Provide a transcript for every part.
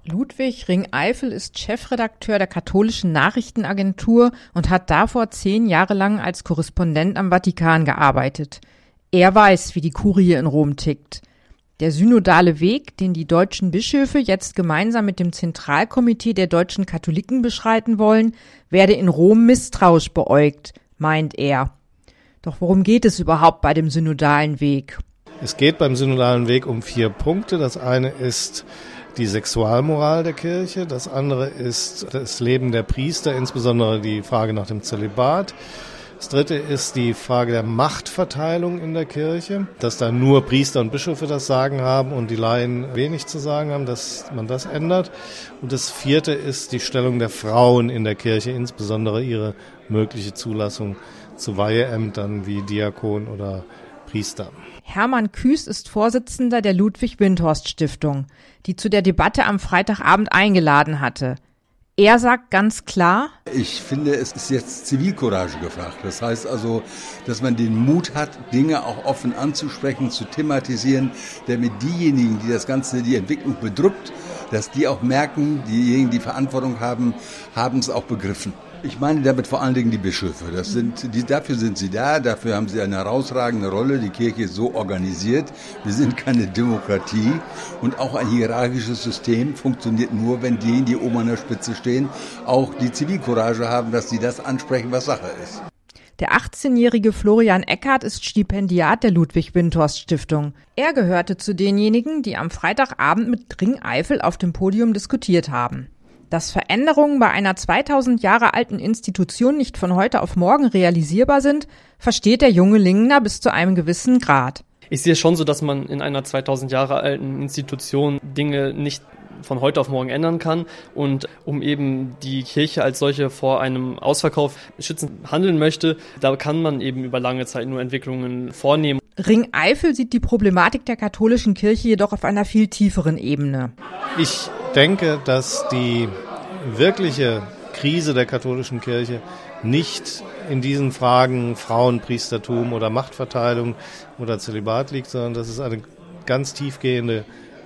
Ludwig Ringeifel ist Chefredakteur der Katholischen Nachrichtenagentur und hat davor 10 Jahre lang als Korrespondent am Vatikan gearbeitet. Er weiß, wie die Kurie in Rom tickt. Der synodale Weg, den die deutschen Bischöfe jetzt gemeinsam mit dem Zentralkomitee der deutschen Katholiken beschreiten wollen, werde in Rom misstrauisch beäugt, meint er. Doch worum geht es überhaupt bei dem synodalen Weg? Es geht beim synodalen Weg um 4 Punkte. Das eine ist die Sexualmoral der Kirche, das andere ist das Leben der Priester, insbesondere die Frage nach dem Zölibat. Das dritte ist die Frage der Machtverteilung in der Kirche, dass da nur Priester und Bischöfe das Sagen haben und die Laien wenig zu sagen haben, dass man das ändert. Und das vierte ist die Stellung der Frauen in der Kirche, insbesondere ihre mögliche Zulassung zu Weiheämtern wie Diakon oder Priester. Hermann Küß ist Vorsitzender der Ludwig-Windthorst-Stiftung, die zu der Debatte am Freitagabend eingeladen hatte. Er sagt ganz klar: Ich finde, es ist jetzt Zivilcourage gefragt. Das heißt also, dass man den Mut hat, Dinge auch offen anzusprechen, zu thematisieren, damit diejenigen, die das Ganze, die Entwicklung bedrückt, dass die auch merken, diejenigen, die Verantwortung haben, haben es auch begriffen. Ich meine damit vor allen Dingen die Bischöfe. Dafür sind sie da, dafür haben sie eine herausragende Rolle. Die Kirche ist so organisiert. Wir sind keine Demokratie. Und auch ein hierarchisches System funktioniert nur, wenn diejenigen, die oben an der Spitze stehen, auch die Zivilcourage haben, dass sie das ansprechen, was Sache ist. Der 18-jährige Florian Eckhardt ist Stipendiat der Ludwig-Windthorst-Stiftung. Er gehörte zu denjenigen, die am Freitagabend mit Ringeifel auf dem Podium diskutiert haben. Dass Veränderungen bei einer 2000 Jahre alten Institution nicht von heute auf morgen realisierbar sind, versteht der junge Lingner bis zu einem gewissen Grad. Ich sehe es schon so, dass man in einer 2000 Jahre alten Institution Dinge nicht von heute auf morgen ändern kann. Und um eben die Kirche als solche vor einem Ausverkauf schützend handeln möchte, da kann man eben über lange Zeit nur Entwicklungen vornehmen. Ringeifel sieht die Problematik der katholischen Kirche jedoch auf einer viel tieferen Ebene. Ich denke, dass die wirkliche Krise der katholischen Kirche nicht in diesen Fragen Frauenpriestertum oder Machtverteilung oder Zölibat liegt, sondern dass es eine ganz tiefgehende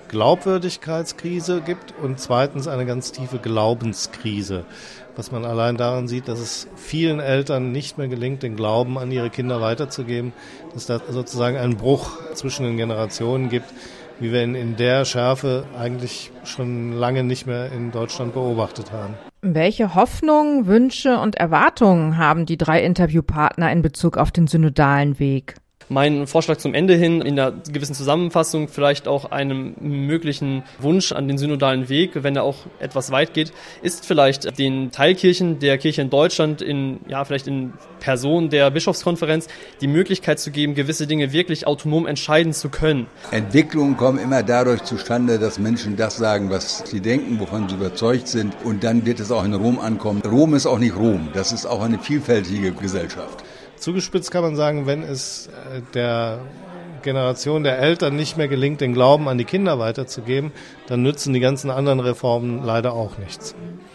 Glaubwürdigkeitskrise gibt und zweitens eine ganz tiefe Glaubenskrise. Was man allein daran sieht, dass es vielen Eltern nicht mehr gelingt, den Glauben an ihre Kinder weiterzugeben, dass da sozusagen einen Bruch zwischen den Generationen gibt, wie wir ihn in der Schärfe eigentlich schon lange nicht mehr in Deutschland beobachtet haben. Welche Hoffnungen, Wünsche und Erwartungen haben die 3 Interviewpartner in Bezug auf den synodalen Weg? Mein Vorschlag zum Ende hin, in einer gewissen Zusammenfassung vielleicht auch einem möglichen Wunsch an den synodalen Weg, wenn er auch etwas weit geht, ist vielleicht den Teilkirchen der Kirche in Deutschland vielleicht in Person der Bischofskonferenz die Möglichkeit zu geben, gewisse Dinge wirklich autonom entscheiden zu können. Entwicklungen kommen immer dadurch zustande, dass Menschen das sagen, was sie denken, wovon sie überzeugt sind. Und dann wird es auch in Rom ankommen. Rom ist auch nicht Rom. Das ist auch eine vielfältige Gesellschaft. Zugespitzt kann man sagen, wenn es der Generation der Eltern nicht mehr gelingt, den Glauben an die Kinder weiterzugeben, dann nützen die ganzen anderen Reformen leider auch nichts.